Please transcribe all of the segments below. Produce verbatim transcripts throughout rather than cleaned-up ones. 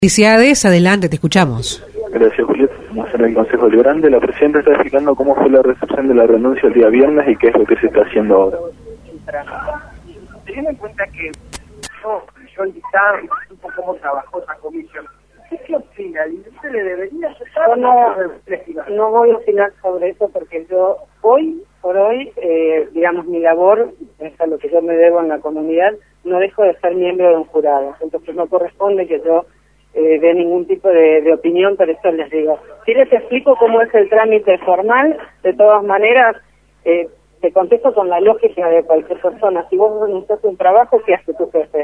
Felicidades, adelante, te escuchamos. Gracias, Julieta. Estamos en el Consejo Deliberante. La Presidenta está explicando cómo fue la recepción de la renuncia el día viernes y qué es lo que se está haciendo ahora. Teniendo en cuenta que yo, yo el dictamen, supo cómo trabajó esa comisión, ¿qué opina? ¿Usted le debería aceptar? Yo no, no voy a opinar sobre eso porque yo, hoy por hoy, eh, digamos, mi labor, es a lo que yo me debo en la comunidad, no dejo de ser miembro de un jurado. Entonces no corresponde que yo eh, dé ningún tipo de, de opinión, por eso les digo. Si les explico cómo es el trámite formal, de todas maneras, eh, te contesto con la lógica de cualquier persona. Si vos renuncias a un trabajo, ¿qué hace tu jefe?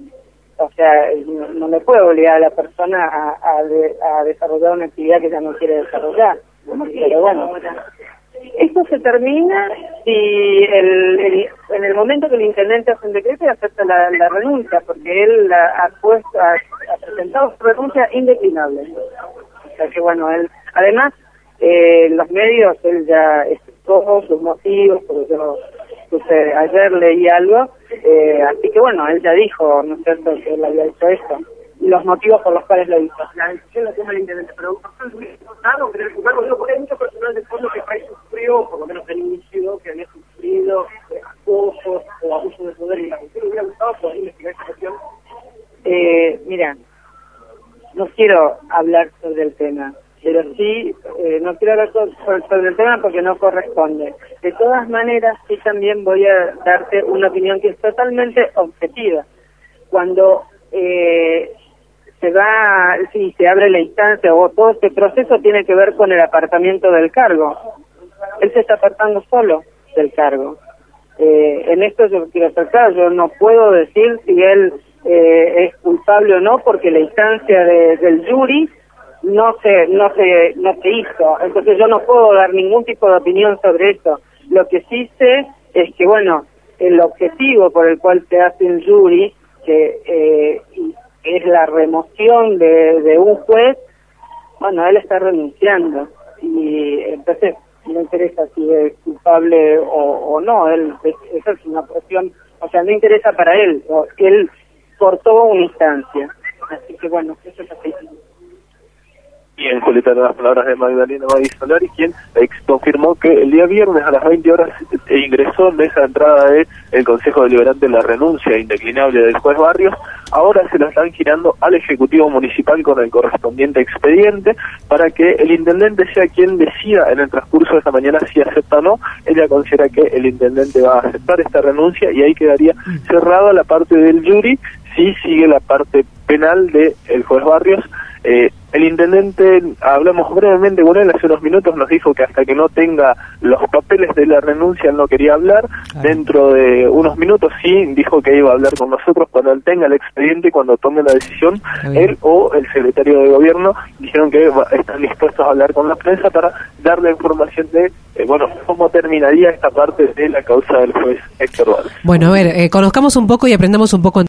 O sea, no, no le puedo obligar a la persona a, a, de, a desarrollar una actividad que ya no quiere desarrollar. Pero bueno, esto se termina si el, el, en el momento que el intendente hace un decreto y acepta la, la renuncia, porque él la, ha, puesto, ha, ha presentado su renuncia indeclinable. O sea que bueno, él, además, eh, los medios, él ya explicó sus motivos, porque yo puse, ayer leí algo, eh, así que bueno, él ya dijo, ¿no es cierto?, que él había hecho esto, y los motivos por los cuales lo hizo. La decisión la toma el intendente, pero ¿usted hubiera votado querer jugar? Porque hay mucho personal de fondo que país sufrió, por lo menos del inicio, que había sufrido eh, acosos o abuso de poder y la ¿usted le hubiera gustado poder investigar esta cuestión? Eh, mira, no quiero hablar sobre el tema, pero sí, eh, no quiero hablar sobre, sobre el tema porque no corresponde. De todas maneras, sí también voy a darte una opinión que es totalmente objetiva. Cuando eh, se va, si se abre la instancia o todo este proceso tiene que ver con el apartamiento del cargo. Él se está apartando solo del cargo. Eh, en esto yo quiero ser claro, yo no puedo decir si él eh, es culpable o no porque la instancia de, del jury no se no se no se hizo, entonces yo no puedo dar ningún tipo de opinión sobre esto. Lo que sí sé es que bueno, el objetivo por el cual se hace un jury, que eh, es la remoción de, de un juez, bueno, él está renunciando y entonces no interesa si es culpable o, o no, él esa es una cuestión, o sea, no interesa para él, o, él cortó una instancia, así que bueno, eso es así. Bien, Julieta, las palabras de Magdalena Magui Solari, quien ex confirmó que el día viernes a las veinte horas ingresó en esa entrada del Consejo Deliberante la renuncia indeclinable del juez Barrios. Ahora se lo están girando al Ejecutivo Municipal con el correspondiente expediente para que el intendente sea quien decida en el transcurso de esta mañana si acepta o no. Ella considera que el intendente va a aceptar esta renuncia y ahí quedaría cerrada la parte del jury si sigue la parte penal del juez Barrios. Eh, el intendente, hablamos brevemente con él hace unos minutos, nos dijo que hasta que no tenga los papeles de la renuncia él no quería hablar. Claro. Dentro de unos minutos sí dijo que iba a hablar con nosotros cuando él tenga el expediente, cuando tome la decisión. Él o el secretario de gobierno dijeron que va, están dispuestos a hablar con la prensa para dar la información de eh, bueno, cómo terminaría esta parte de la causa del juez Héctor Valls. Bueno, a ver, eh, conozcamos un poco y aprendamos un poco